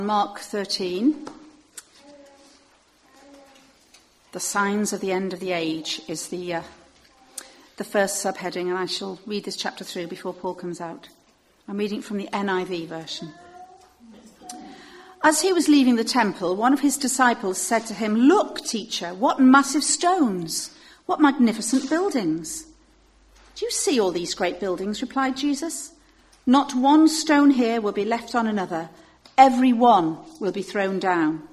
Mark 13, the signs of the end of the age is the first subheading, and I shall read this chapter through before Paul comes out. I'm reading from the NIV version. As he was leaving the temple, one of his disciples said to him, "Look, teacher, what massive stones, what magnificent buildings." "Do you see all these great buildings?" replied Jesus. "Not one stone here will be left on another. Every one will be thrown down."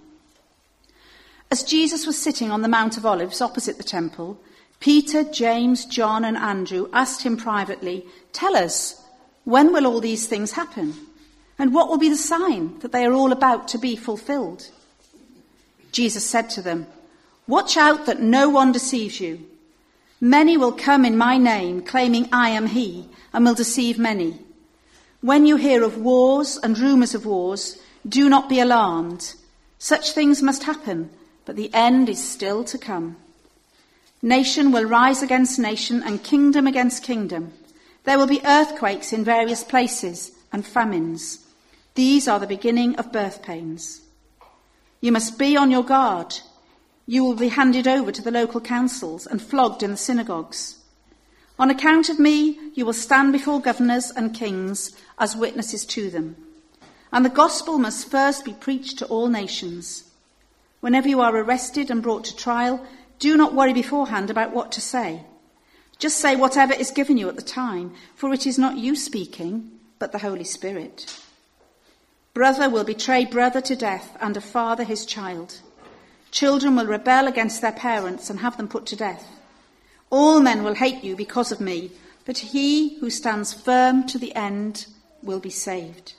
As Jesus was sitting on the Mount of Olives opposite the temple, Peter, James, John and Andrew asked him privately, "Tell us, when will all these things happen? And what will be the sign that they are all about to be fulfilled?" Jesus said to them, "Watch out that no one deceives you. Many will come in my name, claiming I am he, and will deceive many. When you hear of wars and rumours of wars, do not be alarmed. Such things must happen, but the end is still to come. Nation will rise against nation and kingdom against kingdom. There will be earthquakes in various places and famines. These are the beginning of birth pains. You must be on your guard. You will be handed over to the local councils and flogged in the synagogues. On account of me, you will stand before governors and kings as witnesses to them. And the gospel must first be preached to all nations. Whenever you are arrested and brought to trial, do not worry beforehand about what to say. Just say whatever is given you at the time, for it is not you speaking, but the Holy Spirit. Brother will betray brother to death, and a father his child. Children will rebel against their parents and have them put to death. All men will hate you because of me, but he who stands firm to the end will be saved.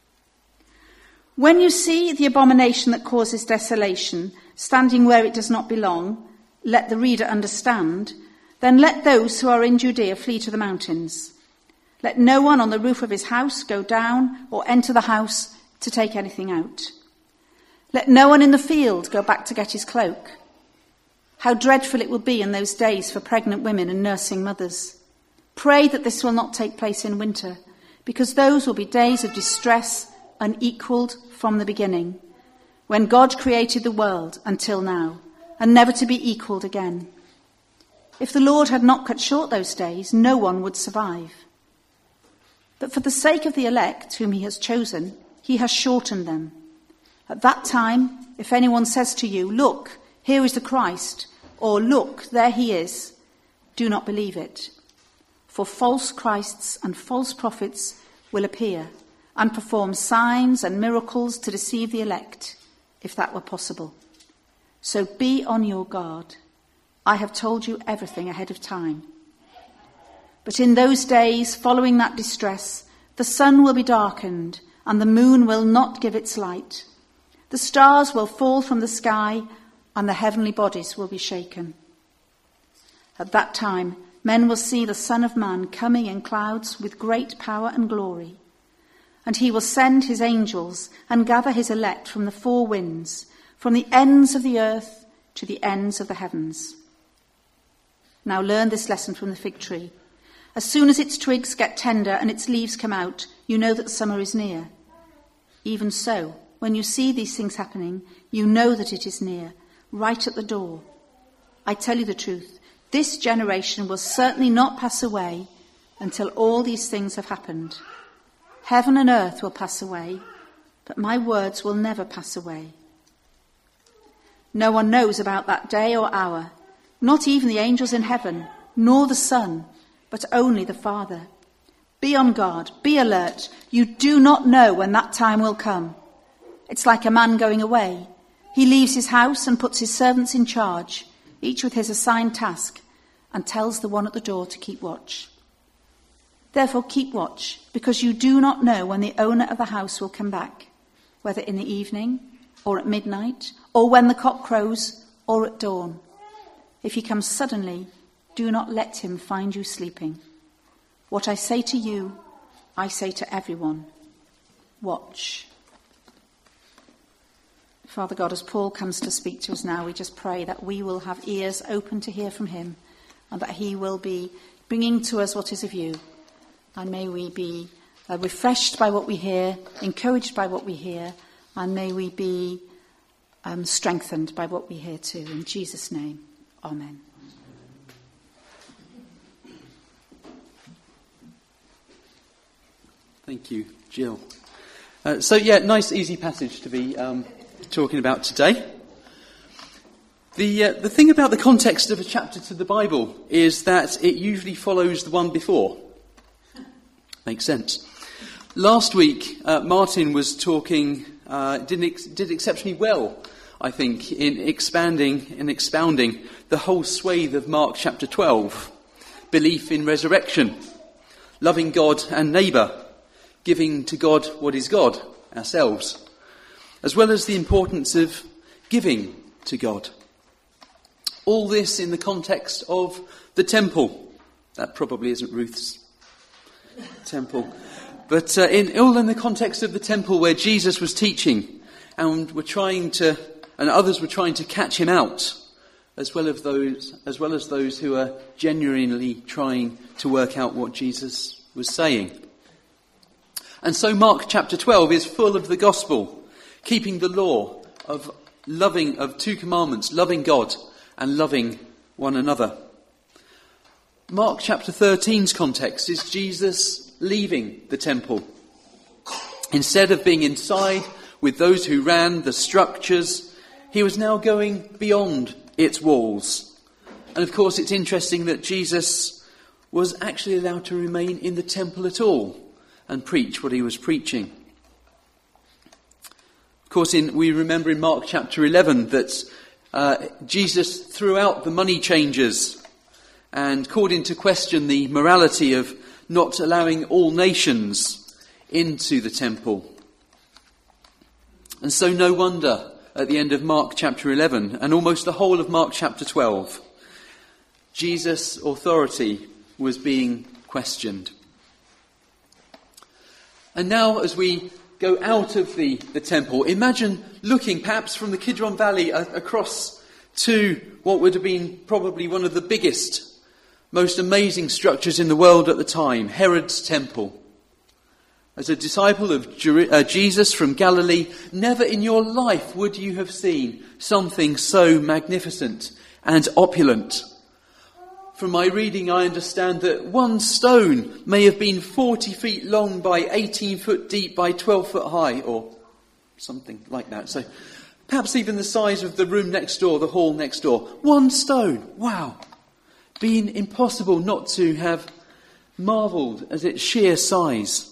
When you see the abomination that causes desolation standing where it does not belong, let the reader understand, then let those who are in Judea flee to the mountains. Let no one on the roof of his house go down or enter the house to take anything out. Let no one in the field go back to get his cloak. How dreadful it will be in those days for pregnant women and nursing mothers. Pray that this will not take place in winter, because those will be days of distress unequalled from the beginning, when God created the world until now, and never to be equalled again. If the Lord had not cut short those days, no one would survive. But for the sake of the elect whom he has chosen, he has shortened them. At that time, if anyone says to you, 'Look, here is the Christ,' or 'Look, there he is,' do not believe it. For false Christs and false prophets will appear and perform signs and miracles to deceive the elect, if that were possible. So be on your guard. I have told you everything ahead of time. But in those days following that distress, the sun will be darkened and the moon will not give its light. The stars will fall from the sky and the heavenly bodies will be shaken. At that time, men will see the Son of Man coming in clouds with great power and glory. And he will send his angels and gather his elect from the four winds, from the ends of the earth to the ends of the heavens. Now learn this lesson from the fig tree. As soon as its twigs get tender and its leaves come out, you know that summer is near. Even so, when you see these things happening, you know that it is near, right at the door. I tell you the truth, this generation will certainly not pass away until all these things have happened. Heaven and earth will pass away, but my words will never pass away. No one knows about that day or hour, not even the angels in heaven, nor the Son, but only the Father. Be on guard, be alert. You do not know when that time will come. It's like a man going away. He leaves his house and puts his servants in charge, each with his assigned task, and tells the one at the door to keep watch. Therefore keep watch, because you do not know when the owner of the house will come back, whether in the evening or at midnight, or when the cock crows or at dawn. If he comes suddenly, do not let him find you sleeping. What I say to you, I say to everyone, watch. Father God, as Paul comes to speak to us now, we just pray that we will have ears open to hear from him and that he will be bringing to us what is of you. And may we be refreshed by what we hear, encouraged by what we hear, And may we be strengthened by what we hear too. In Jesus' name, amen. Thank you, Jill. Nice easy passage to be talking about today. The thing about the context of a chapter to the Bible is that it usually follows the one before. Makes sense. Last week, Martin was talking, did exceptionally well, I think, in expanding and expounding the whole swathe of Mark chapter 12. Belief in resurrection, loving God and neighbour, giving to God what is God, ourselves, as well as the importance of giving to God. All this in the context of the temple. That probably isn't Ruth's temple. But all in the context of the temple where Jesus was teaching and others were trying to catch him out, as well as those who are genuinely trying to work out what Jesus was saying. And so Mark chapter 12 is full of the gospel, keeping the law of two commandments, loving God and loving one another. Mark chapter 13's context is Jesus leaving the temple. Instead of being inside with those who ran the structures, he was now going beyond its walls. And of course, it's interesting that Jesus was actually allowed to remain in the temple at all and preach what he was preaching. Of course, we remember in Mark chapter 11 that Jesus threw out the money changers and called into question the morality of not allowing all nations into the temple. And so no wonder at the end of Mark chapter 11 and almost the whole of Mark chapter 12, Jesus' authority was being questioned. And now as we go out of the temple, imagine looking perhaps from the Kidron Valley across to what would have been probably one of the biggest, most amazing structures in the world at the time, Herod's temple. As a disciple of Jesus from Galilee, never in your life would you have seen something so magnificent and opulent. From my reading, I understand that one stone may have been 40 feet long by 18 foot deep by 12 foot high, or something like that. So perhaps even the size of the room next door, the hall next door. One stone. Wow. Been impossible not to have marvelled at its sheer size.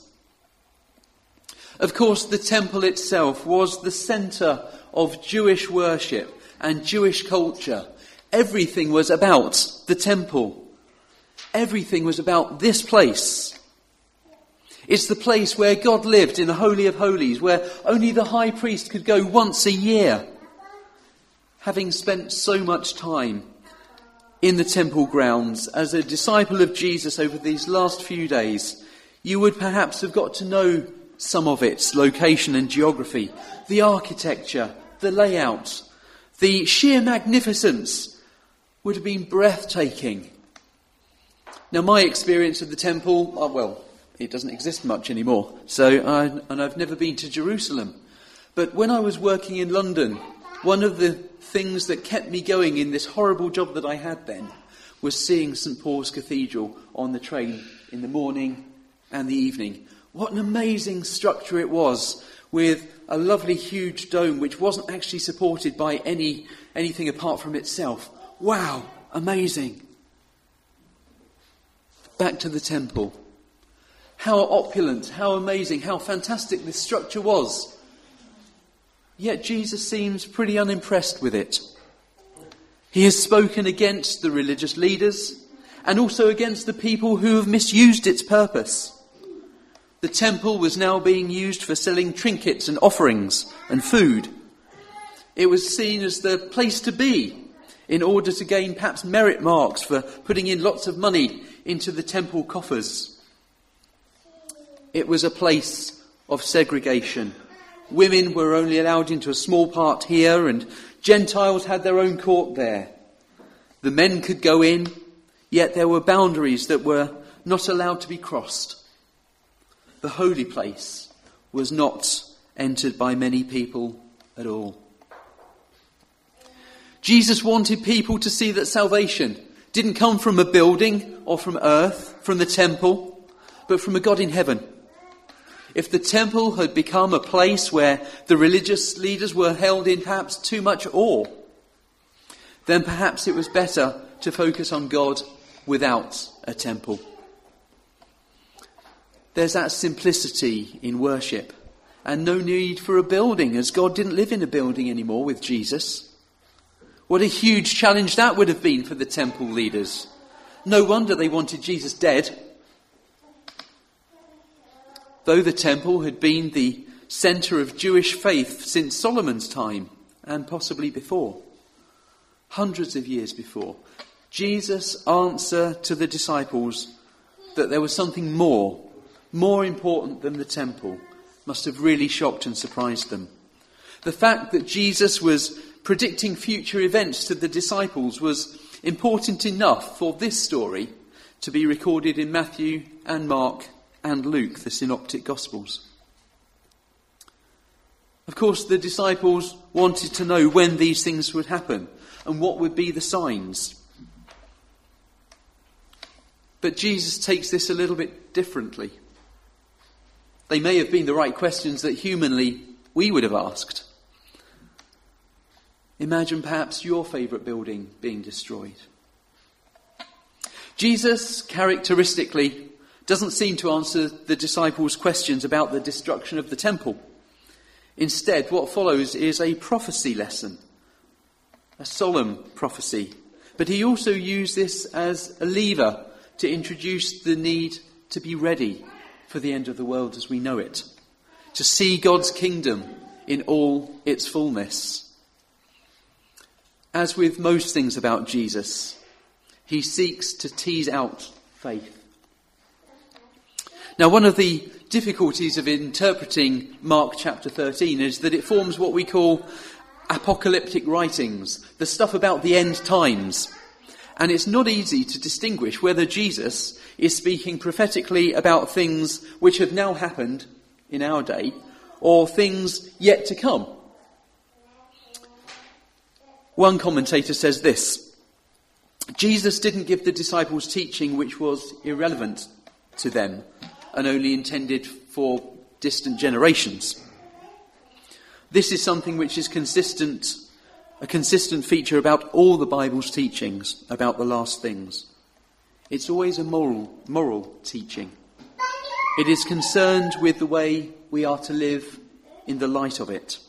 Of course, the temple itself was the centre of Jewish worship and Jewish culture. Everything was about the temple. Everything was about this place. It's the place where God lived in the Holy of Holies, where only the high priest could go once a year. Having spent so much time in the temple grounds as a disciple of Jesus over these last few days, you would perhaps have got to know some of its location and geography, the architecture, the layout, the sheer magnificence would have been breathtaking. Now, my experience of the temple, it doesn't exist much anymore, and I've never been to Jerusalem. But when I was working in London, one of the things that kept me going in this horrible job that I had then was seeing St. Paul's Cathedral on the train in the morning and the evening. What an amazing structure it was, with a lovely huge dome which wasn't actually supported by anything apart from itself. Wow, amazing. Back to the temple. How opulent, how amazing, how fantastic this structure was. Yet Jesus seems pretty unimpressed with it. He has spoken against the religious leaders and also against the people who have misused its purpose. The temple was now being used for selling trinkets and offerings and food. It was seen as the place to be in order to gain perhaps merit marks for putting in lots of money into the temple coffers. It was a place of segregation. Women were only allowed into a small part here, and Gentiles had their own court there. The men could go in, yet there were boundaries that were not allowed to be crossed. The holy place was not entered by many people at all. Jesus wanted people to see that salvation didn't come from a building or from earth, from the temple, but from a God in heaven. If the temple had become a place where the religious leaders were held in perhaps too much awe, then perhaps it was better to focus on God without a temple. There's that simplicity in worship and no need for a building, as God didn't live in a building anymore with Jesus. What a huge challenge that would have been for the temple leaders. No wonder they wanted Jesus dead. Though the temple had been the centre of Jewish faith since Solomon's time, and possibly before, hundreds of years before, Jesus' answer to the disciples that there was something more important than the temple must have really shocked and surprised them. The fact that Jesus was predicting future events to the disciples was important enough for this story to be recorded in Matthew and Mark and Luke, the synoptic Gospels. Of course, the disciples wanted to know when these things would happen and what would be the signs. But Jesus takes this a little bit differently. They may have been the right questions that humanly we would have asked. Imagine perhaps your favourite building being destroyed. Jesus, characteristically, doesn't seem to answer the disciples' questions about the destruction of the temple. Instead, what follows is a prophecy lesson, a solemn prophecy. But he also used this as a lever to introduce the need to be ready for the end of the world as we know it, to see God's kingdom in all its fullness. As with most things about Jesus, he seeks to tease out faith. Now, one of the difficulties of interpreting Mark chapter 13 is that it forms what we call apocalyptic writings, the stuff about the end times. And it's not easy to distinguish whether Jesus is speaking prophetically about things which have now happened in our day or things yet to come. One commentator says this: Jesus didn't give the disciples teaching which was irrelevant to them and only intended for distant generations. This is something which is a consistent feature about all the Bible's teachings about the last things. It's always a moral teaching. It is concerned with the way we are to live in the light of it.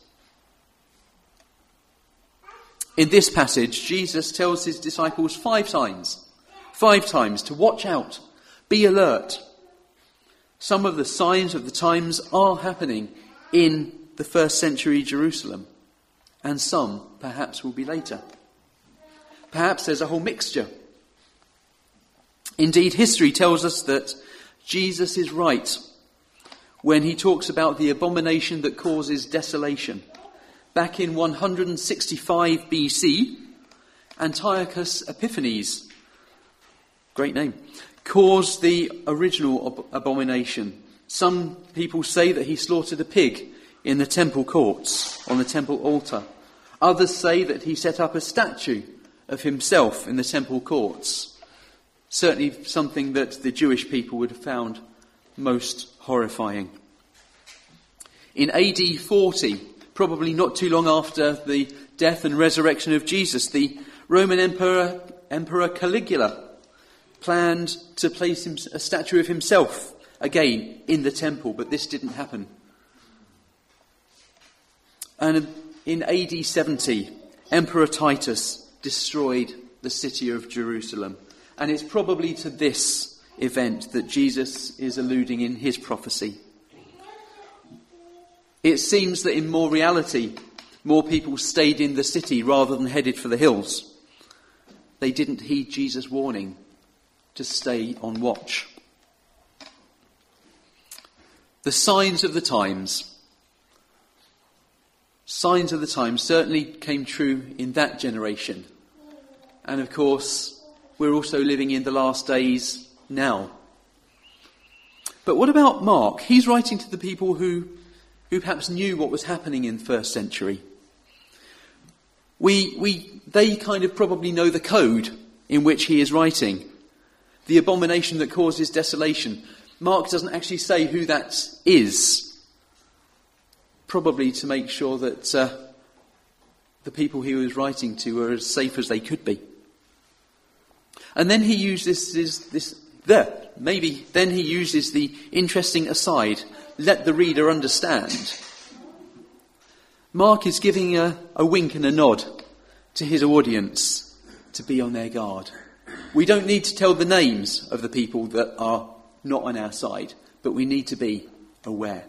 In this passage, Jesus tells his disciples 5 times to watch out, be alert. Some of the signs of the times are happening in the first century Jerusalem, and some perhaps will be later. Perhaps there's a whole mixture. Indeed, history tells us that Jesus is right when he talks about the abomination that causes desolation. Back in 165 BC, Antiochus Epiphanes, great name, caused the original abomination. Some people say that he slaughtered a pig in the temple courts, on the temple altar. Others say that he set up a statue of himself in the temple courts. Certainly something that the Jewish people would have found most horrifying. In AD 40, probably not too long after the death and resurrection of Jesus, the Roman Emperor Caligula planned to place a statue of himself again in the temple, but this didn't happen. And in AD 70, Emperor Titus destroyed the city of Jerusalem. And it's probably to this event that Jesus is alluding in his prophecy. It seems that in more reality, more people stayed in the city rather than headed for the hills. They didn't heed Jesus' warning to stay on watch. The signs of the times certainly came true in that generation. And of course, we're also living in the last days now. But what about Mark? He's writing to the people who who perhaps knew what was happening in the first century. They kind of probably know the code in which he is writing. The abomination that causes desolation. Mark doesn't actually say who that is. Probably to make sure that the people he was writing to were as safe as they could be. And then he uses the interesting aside, let the reader understand. Mark is giving a wink and a nod to his audience to be on their guard. We don't need to tell the names of the people that are not on our side, but we need to be aware.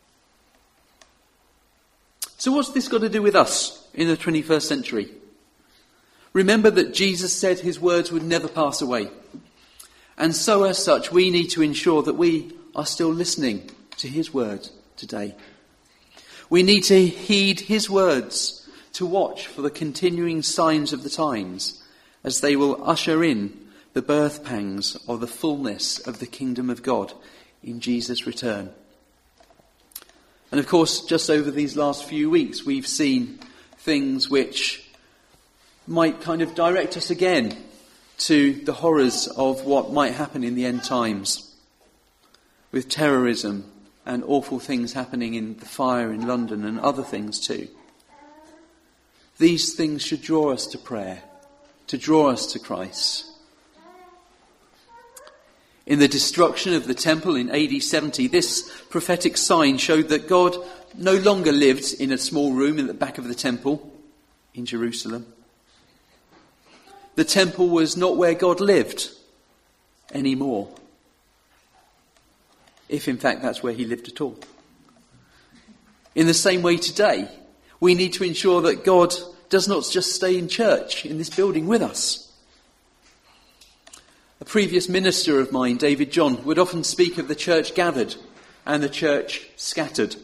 So what's this got to do with us in the 21st century? Remember that Jesus said his words would never pass away. And so as such, we need to ensure that we are still listening to his word today. We need to heed his words, to watch for the continuing signs of the times, as they will usher in the birth pangs of the fullness of the kingdom of God in Jesus' return. And of course, just over these last few weeks, we've seen things which might kind of direct us again to the horrors of what might happen in the end times, with terrorism and awful things happening in the fire in London and other things too. These things should draw us to prayer, to draw us to Christ. In the destruction of the temple in AD 70, this prophetic sign showed that God no longer lived in a small room in the back of the temple in Jerusalem. The temple was not where God lived anymore, if in fact that's where he lived at all. In the same way today, we need to ensure that God does not just stay in church in this building with us. A previous minister of mine, David John, would often speak of the church gathered and the church scattered.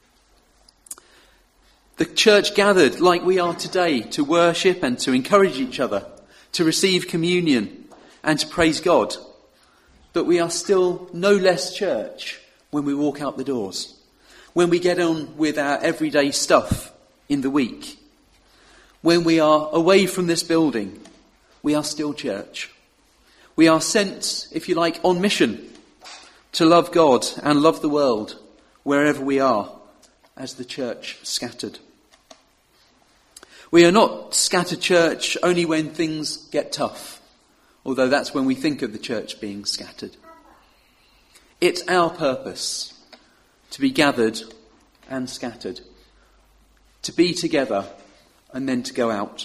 The church gathered like we are today to worship and to encourage each other, to receive communion and to praise God. But we are still no less church when we walk out the doors, when we get on with our everyday stuff in the week. When we are away from this building, we are still church. We are sent, if you like, on mission to love God and love the world wherever we are as the church scattered. We are not scattered church only when things get tough, although that's when we think of the church being scattered. It's our purpose to be gathered and scattered, to be together and then to go out.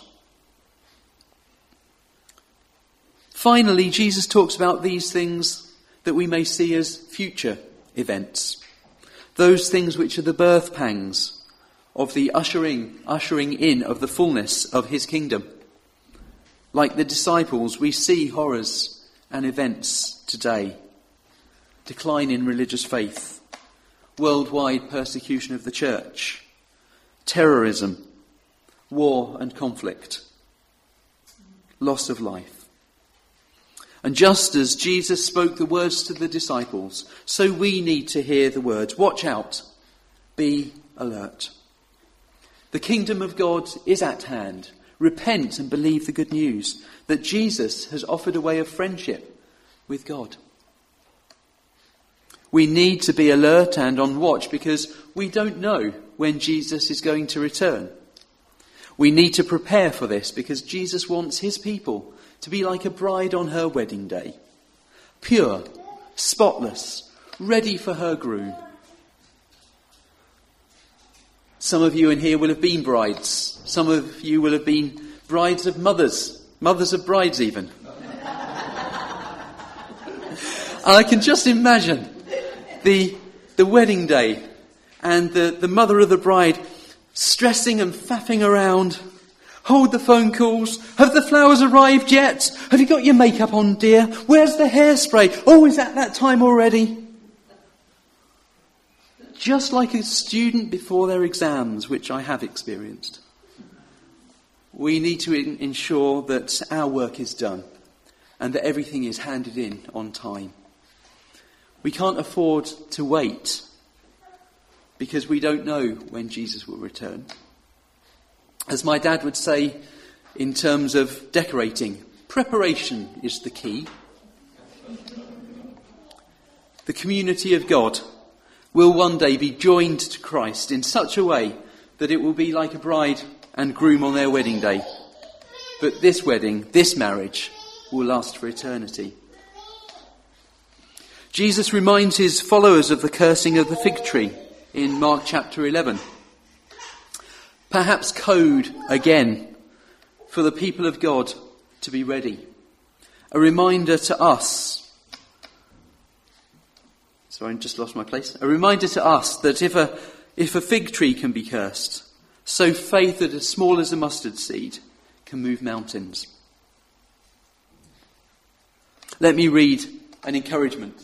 Finally, Jesus talks about these things that we may see as future events. Those things which are the birth pangs of the ushering in of the fullness of his kingdom. Like the disciples, we see horrors and events today. Decline in religious faith, worldwide persecution of the church, terrorism, war and conflict, loss of life. And just as Jesus spoke the words to the disciples, so we need to hear the words, watch out, be alert. The kingdom of God is at hand. Repent and believe the good news that Jesus has offered a way of friendship with God. We need to be alert and on watch because we don't know when Jesus is going to return. We need to prepare for this because Jesus wants his people to be like a bride on her wedding day. Pure, spotless, ready for her groom. Some of you in here will have been brides. Some of you will have been brides of mothers of brides even. And I can just imagine the wedding day and the mother of the bride stressing and faffing around. Hold the phone calls. Have the flowers arrived yet? Have you got your makeup on, dear? Where's the hairspray? Oh, is that time already? Just like a student before their exams, which I have experienced. We need to ensure that our work is done and that everything is handed in on time. We can't afford to wait. because we don't know when Jesus will return. As my dad would say in terms of decorating, preparation is the key. The community of God will one day be joined to Christ in such a way that it will be like a bride and groom on their wedding day. But this wedding, this marriage, will last for eternity. Jesus reminds his followers of the cursing of the fig tree in Mark chapter 11. Perhaps code again for the people of God to be ready. A reminder to us. Sorry, I just lost my place. A reminder to us that if a fig tree can be cursed, so faith that as small as a mustard seed can move mountains. Let me read an encouragement.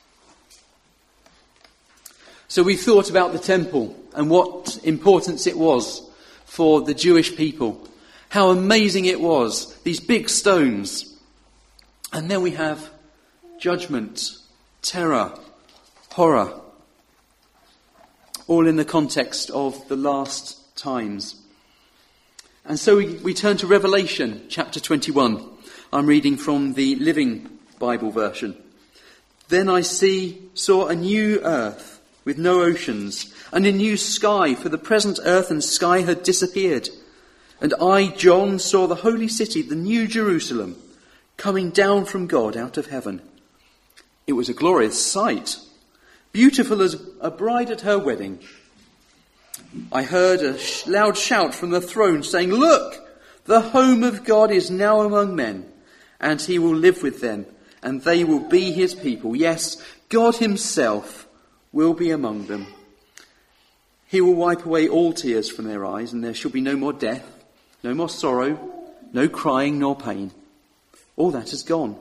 So we thought about the temple and what importance it was for the Jewish people. How amazing it was, these big stones. And then we have judgment, terror, horror, all in the context of the last times. And so we turn to Revelation chapter 21. I'm reading from the Living Bible version. Then I saw a new earth with no oceans, and a new sky, for the present earth and sky had disappeared. And I, John, saw the holy city, the new Jerusalem, coming down from God out of heaven. It was a glorious sight, beautiful as a bride at her wedding. I heard a loud shout from the throne saying, "Look, the home of God is now among men, and he will live with them, and they will be his people. Yes, God himself will be among them. He will wipe away all tears from their eyes, and there shall be no more death, no more sorrow, no crying nor pain. All that is gone."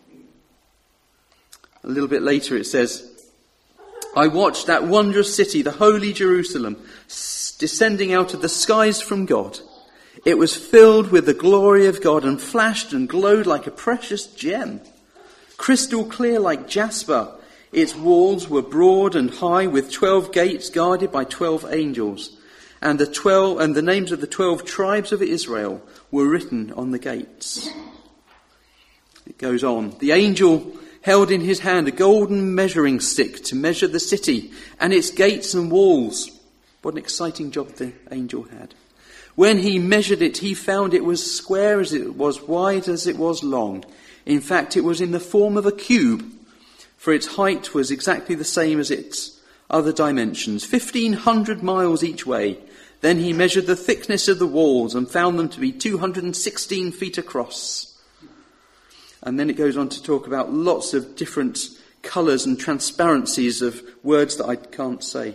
A little bit later it says, I watched that wondrous city, the holy Jerusalem, descending out of the skies from God. It was filled with the glory of God and flashed and glowed like a precious gem, crystal clear like jasper. Its walls were broad and high, with 12 gates guarded by 12 angels, and the names of the 12 tribes of Israel were written on the gates. It goes on. The angel held in his hand a golden measuring stick to measure the city and its gates and walls. What an exciting job the angel had. When he measured it, he found it was square as it was wide as it was long. In fact, it was in the form of a cube, for its height was exactly the same as its other dimensions, 1,500 miles each way. Then he measured the thickness of the walls and found them to be 216 feet across. And then it goes on to talk about lots of different colours and transparencies of words that I can't say.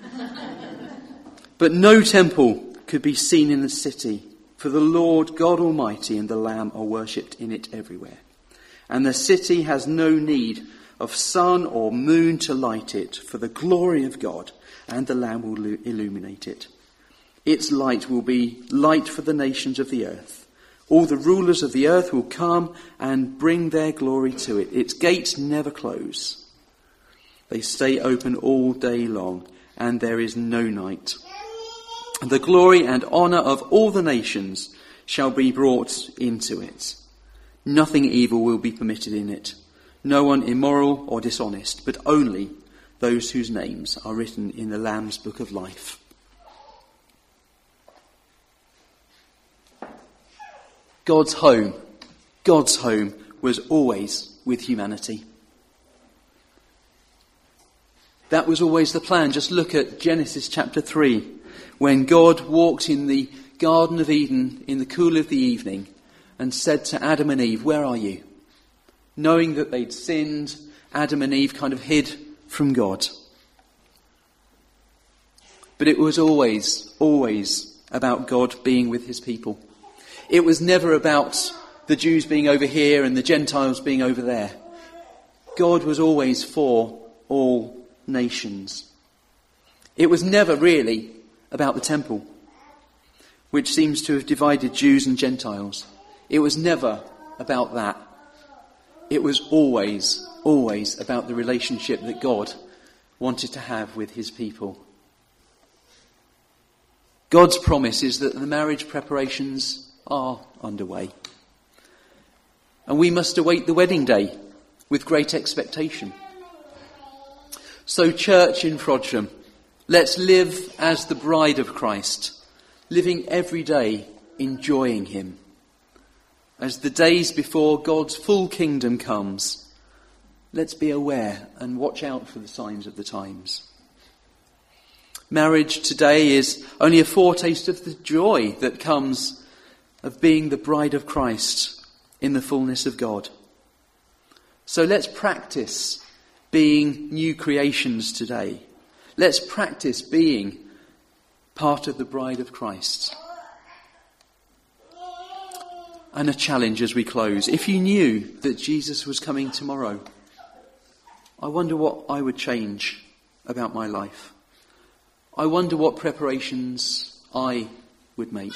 But no temple could be seen in the city, for the Lord God Almighty and the Lamb are worshipped in it everywhere. And the city has no need of sun or moon to light it, for the glory of God and the Lamb will illuminate it. Its light will be light for the nations of the earth. All the rulers of the earth will come and bring their glory to it. Its gates never close. They stay open all day long, and there is no night. The glory and honour of all the nations shall be brought into it. Nothing evil will be permitted in it. No one immoral or dishonest, but only those whose names are written in the Lamb's book of life. God's home was always with humanity. That was always the plan. Just look at Genesis chapter 3, when God walked in the Garden of Eden in the cool of the evening and said to Adam and Eve, "Where are you?" Knowing that they'd sinned, Adam and Eve kind of hid from God. But it was always about God being with his people. It was never about the Jews being over here and the Gentiles being over there. God was always for all nations. It was never really about the temple, which seems to have divided Jews and Gentiles. It was never about that. It was always about the relationship that God wanted to have with his people. God's promise is that the marriage preparations are underway. And we must await the wedding day with great expectation. So, church in Frodsham, let's live as the bride of Christ, living every day enjoying him. As the days before God's full kingdom comes, let's be aware and watch out for the signs of the times. Marriage today is only a foretaste of the joy that comes of being the bride of Christ in the fullness of God. So let's practice being new creations today. Let's practice being part of the bride of Christ. And a challenge as we close. If you knew that Jesus was coming tomorrow, I wonder what I would change about my life. I wonder what preparations I would make.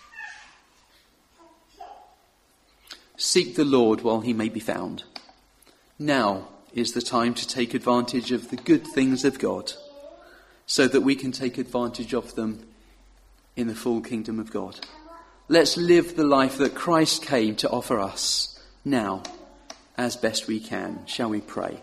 Seek the Lord while he may be found. Now is the time to take advantage of the good things of God, so that we can take advantage of them in the full kingdom of God. Let's live the life that Christ came to offer us now as best we can. Shall we pray?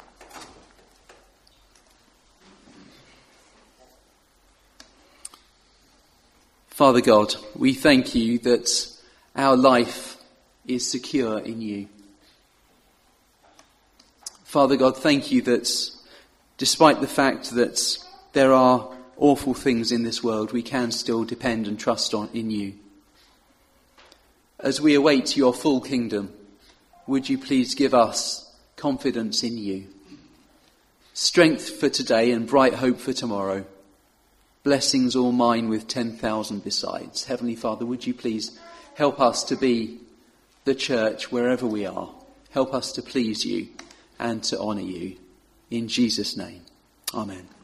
Father God, we thank you that our life is secure in you. Father God, thank you that despite the fact that there are awful things in this world, we can still depend and trust in you. As we await your full kingdom, would you please give us confidence in you, strength for today and bright hope for tomorrow, blessings all mine with 10,000 besides. Heavenly Father, would you please help us to be the church wherever we are. Help us to please you and to honour you. In Jesus' name, amen.